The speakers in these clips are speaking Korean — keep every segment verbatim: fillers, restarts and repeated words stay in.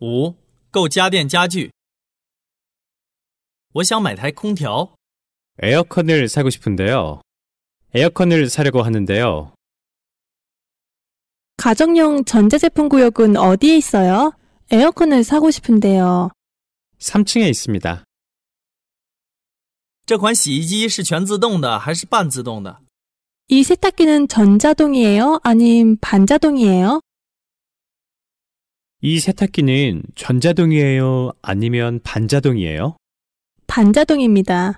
五、购家电家具。我想买台空调。 에어컨을 사고 싶은데요. 에어컨을 사려고 하는데요. 가정용 전자제품 구역은 어디에 있어요? 에어컨을 사고 싶은데요. 삼 층에 있습니다. 这款洗衣机是全自动的还是半自动的？ 이 세탁기는 전자동이에요? 아님 반자동이에요? 이 세탁기는 전자동이에요? 아니면 반자동이에요? 반자동입니다.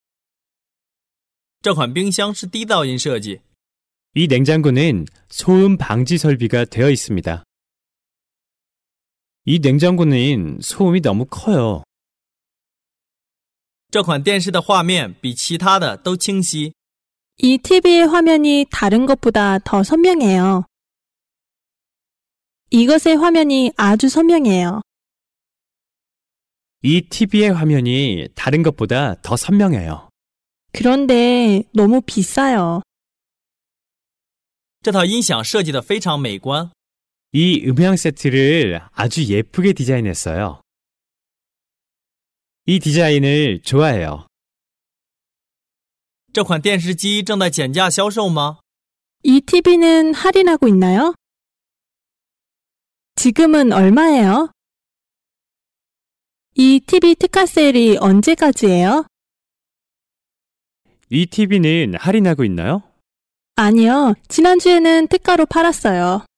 这款冰箱是低噪音设计。 이 냉장고는 소음 방지 설비가 되어 있습니다. 이 냉장고는 소음이 너무 커요. 这款电视的画面比其他的都清晰。 이 티비의 화면이 다른 것보다 더 선명해요. 이것의 화면이 아주 선명해요. 이 티비의 화면이 다른 것보다 더 선명해요. 그런데 너무 비싸요. 这套音响设计得非常美观。 이 음향 세트를 아주 예쁘게 디자인했어요. 이 디자인을 좋아해요. 这款电视机正在减价销售吗？ 이 티비는 할인하고 있나요? 지금은 얼마예요? 이 티비 특가 세일이 언제까지예요? 이 티비는 할인하고 있나요? 아니요, 지난주에는 특가로 팔았어요.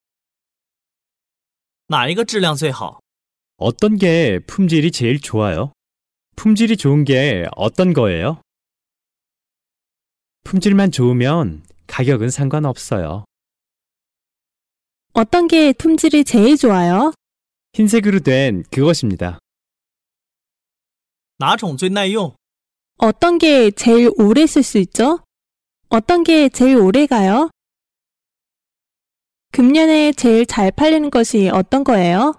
哪一个质量最好？ 어떤 게 품질이 제일 좋아요? 품질이 좋은 게 어떤 거예요? 품질만 좋으면 가격은 상관없어요. 어떤 게 품질이 제일 좋아요? 흰색으로 된 그것입니다. 哪种最耐用？ 어떤 게 제일 오래 쓸 수 있죠? 어떤 게 제일 오래 가요? 금년에 제일 잘 팔리는 것이 어떤 거예요?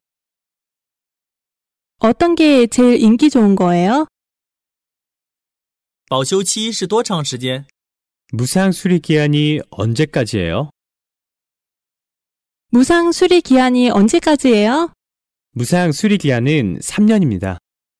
어떤 게 제일 인기 좋은 거예요? 保修期是多长时间？ 무상 수리 기한이 언제까지예요? 무상 수리 기한이 언제까지예요? 무상 수리 기한은 삼 년입니다.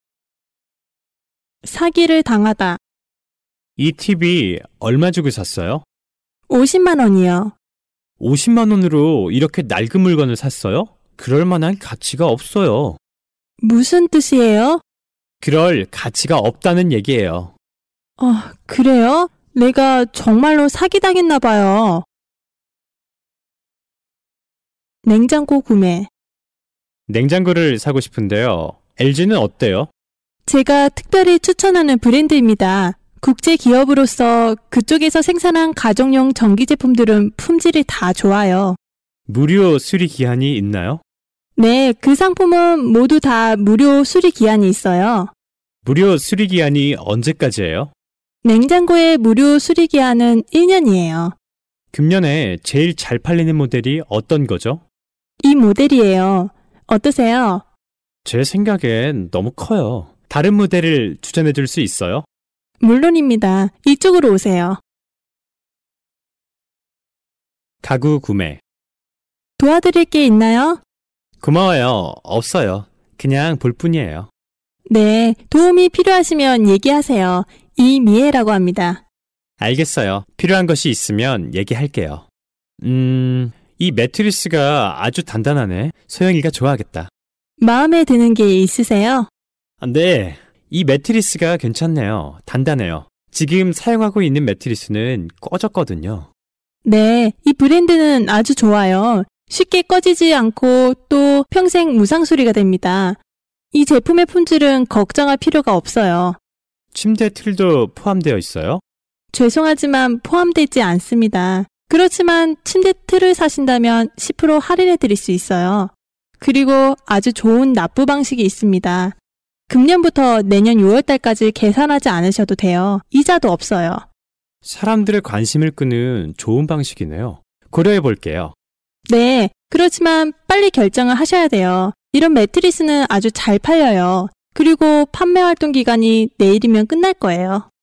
사기를 당하다. 이 티비 얼마 주고 샀어요? 오십만 원이요. 오십만 원으로 이렇게 낡은 물건을 샀어요? 그럴 만한 가치가 없어요. 무슨 뜻이에요? 그럴 가치가 없다는 얘기예요. 아, 그래요? 내가 정말로 사기당했나 봐요. 냉장고 구매. 냉장고를 사고 싶은데요. 엘지는 어때요? 제가 특별히 추천하는 브랜드입니다. 국제 기업으로서 그쪽에서 생산한 가정용 전기 제품들은 품질이 다 좋아요. 무료 수리 기한이 있나요? 네, 그 상품은 모두 다 무료 수리 기한이 있어요. 무료 수리 기한이 언제까지예요? 냉장고의 무료 수리 기한은 일 년이에요. 금년에 제일 잘 팔리는 모델이 어떤 거죠? 이 모델이에요. 어떠세요? 제 생각엔 너무 커요. 다른 모델을 추천해 줄 수 있어요? 물론입니다. 이쪽으로 오세요. 가구 구매. 도와드릴 게 있나요? 고마워요. 없어요. 그냥 볼 뿐이에요. 네, 도움이 필요하시면 얘기하세요. 이미애라고 합니다. 알겠어요. 필요한 것이 있으면 얘기할게요. 음, 이 매트리스가 아주 단단하네. 소영이가 좋아하겠다. 마음에 드는 게 있으세요? 네, 이 매트리스가 괜찮네요. 단단해요. 지금 사용하고 있는 매트리스는 꺼졌거든요. 네, 이 브랜드는 아주 좋아요. 쉽게 꺼지지 않고 또 평생 무상 수리가 됩니다. 이 제품의 품질은 걱정할 필요가 없어요. 침대 틀도 포함되어 있어요? 죄송하지만 포함되지 않습니다. 그렇지만 침대 틀을 사신다면 십 퍼센트 할인해 드릴 수 있어요. 그리고 아주 좋은 납부 방식이 있습니다. 금년부터 내년 유월 달까지 계산하지 않으셔도 돼요. 이자도 없어요. 사람들의 관심을 끄는 좋은 방식이네요. 고려해 볼게요. 네, 그렇지만 빨리 결정을 하셔야 돼요. 이런 매트리스는 아주 잘 팔려요. 그리고 판매 활동 기간이 내일이면 끝날 거예요.